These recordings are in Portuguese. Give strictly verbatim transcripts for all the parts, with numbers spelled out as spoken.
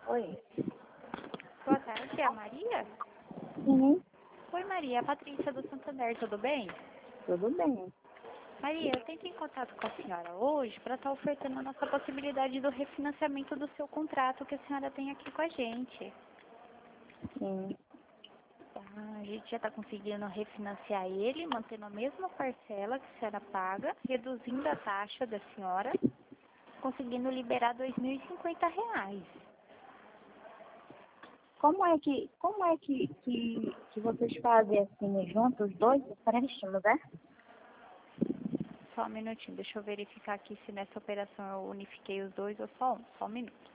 Oi. Boa tarde, é a Maria? Sim, Oi, Maria, é a Patrícia do Santander, tudo bem? tudo bem. Maria, eu tento em contato com a senhora hoje para estar ofertando a nossa possibilidade do refinanciamento do seu contrato que a senhora tem aqui com a gente. Sim. Ah, a gente já está conseguindo refinanciar ele, mantendo a mesma parcela que a senhora paga, reduzindo a taxa da senhora, conseguindo liberar dois mil e cinquenta reais. Como é que, como é que, que, que vocês fazem assim juntos, os dois empréstimos, né? Só um minutinho, deixa eu verificar aqui se nessa operação eu unifiquei os dois ou só um. Só um minuto.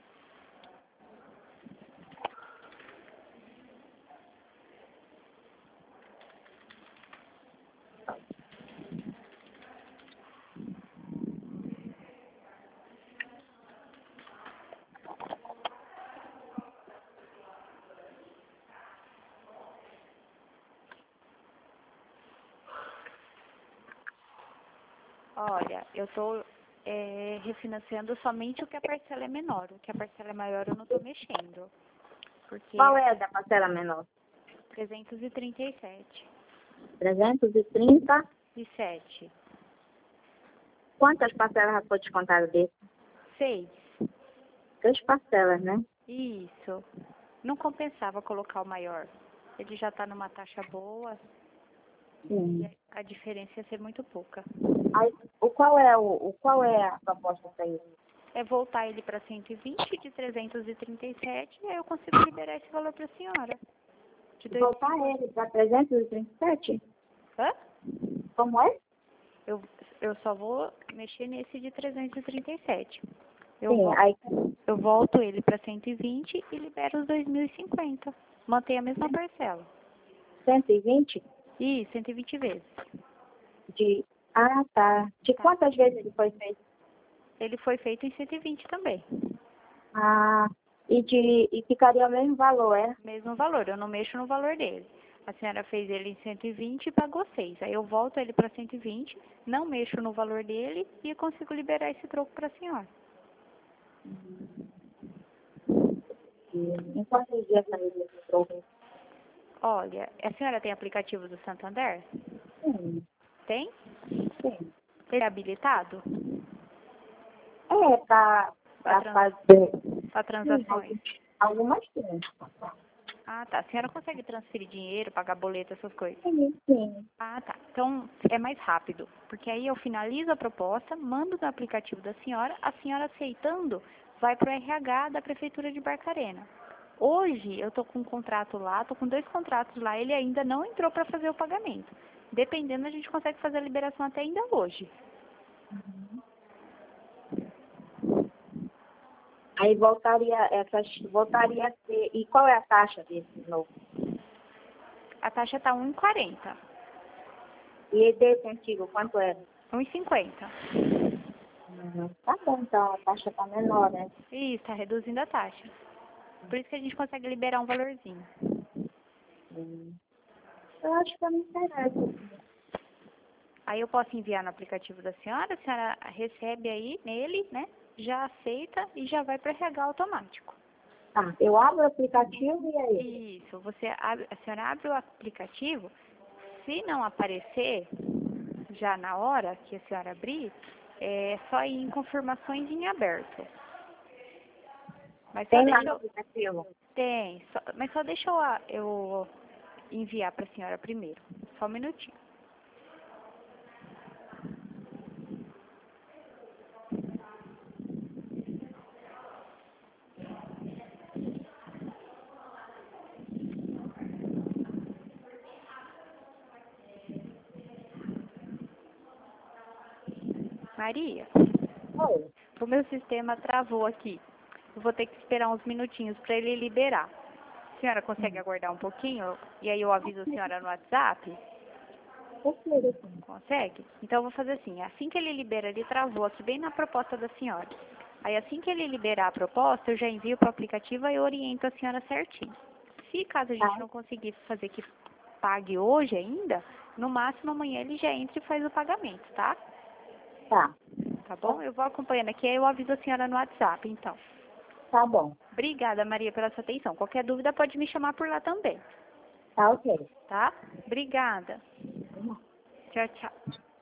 Olha, eu estou é, refinanciando somente o que a parcela é menor. O que a parcela é maior eu não estou mexendo. Porque Qual é a da parcela menor? trezentos e trinta e sete. trezentos e trinta. E sete. Quantas parcelas já foi descontado desse? seis. Três parcelas, né? Isso. Não compensava colocar o maior. Ele já está numa taxa boa Sim. e a diferença ia ser muito pouca. Aí, o qual é o, o qual é a proposta para isso? É voltar ele para cento e vinte de trezentos e trinta e sete e aí eu consigo liberar esse valor para a senhora. De dois... Voltar ele para trezentos e trinta e sete? Hã? Como é? Eu, eu só vou mexer nesse de trezentos e trinta e sete. Eu, Sim, vol aí eu volto ele para cento e vinte e libero os dois mil e cinquenta. Mantém a mesma parcela. cento e vinte Ih, cento e vinte vezes. de... Ah, tá. De Tá. quantas vezes ele foi feito? Ele foi feito em cento e vinte também. Ah, e, de, e ficaria o mesmo valor, é? Mesmo valor, eu não mexo no valor dele. A senhora fez ele em cento e vinte e pagou seis. Aí eu volto ele para cento e vinte, não mexo no valor dele e consigo liberar esse troco para a senhora. Em quantos dias sairia esse troco? Olha, a senhora tem aplicativo do Santander? Sim, Tem? sim. Ele é habilitado? É, para Para para trans... fazer pra sim, transações? alguns- algumas sim. Ah, tá. A senhora consegue transferir dinheiro, pagar boleto, essas coisas? Sim, sim. Ah, tá. Então é mais rápido, porque aí eu finalizo a proposta, mando no aplicativo da senhora, a senhora aceitando, vai para o R H da Prefeitura de Barcarena. Hoje eu tô com um contrato lá, tô com dois contratos lá, ele ainda não entrou para fazer o pagamento. Dependendo, a gente consegue fazer a liberação até ainda hoje. Aí voltaria, essas, voltaria a ser. E qual é a taxa desse novo? A taxa tá um e quarenta. E desse antigo, quanto era? um e cinquenta. Uhum. Tá bom, então a taxa tá menor, né? Isso, tá reduzindo a taxa. Por isso que a gente consegue liberar um valorzinho. Hum. Eu acho que eu me interesso. Aí eu posso enviar no aplicativo da senhora, a senhora recebe aí nele, né? Já aceita e já vai para R H automático. Tá, eu abro o aplicativo e aí? Isso, você abre, a senhora abre o aplicativo, se não aparecer já na hora que a senhora abrir, é só ir em confirmações em aberto. Mas só Tem lá deixa no eu, aplicativo? tem, só, mas só deixa eu, a- eu enviar para a senhora primeiro. Só um minutinho. Maria, Oi. o meu sistema travou aqui. Eu vou ter que esperar uns minutinhos para ele liberar. A senhora consegue aguardar um pouquinho? E aí eu aviso a senhora no WhatsApp? Consigo, sim. Consegue? Então eu vou fazer assim, assim que ele libera, ele travou aqui bem na proposta da senhora. Aí assim que ele liberar a proposta, eu já envio para o aplicativo e oriento a senhora certinho. Se caso a gente Tá, não conseguir fazer que pague hoje ainda, no máximo amanhã ele já entra e faz o pagamento, tá? tá. Tá bom? Eu vou acompanhando aqui, aí eu aviso a senhora no WhatsApp, então. Tá bom. Obrigada, Maria, pela sua atenção. Qualquer dúvida pode me chamar por lá também, Tá ok. tá? Obrigada. Tchau, tchau.